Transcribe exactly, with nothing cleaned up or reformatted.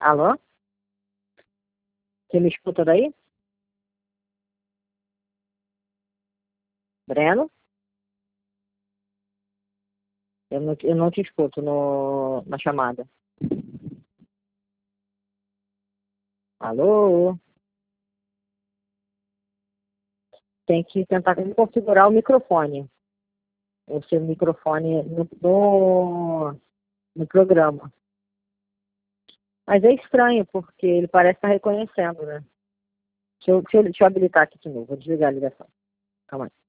Alô? Você me escuta daí? Breno? Eu não, eu não te escuto no, na chamada. Alô? Tem que tentar configurar o microfone. O seu microfone no, no, no programa. Mas é estranho, porque ele parece estar reconhecendo, né? Deixa eu, deixa eu, deixa eu habilitar aqui de novo. Vou desligar a ligação. Calma aí.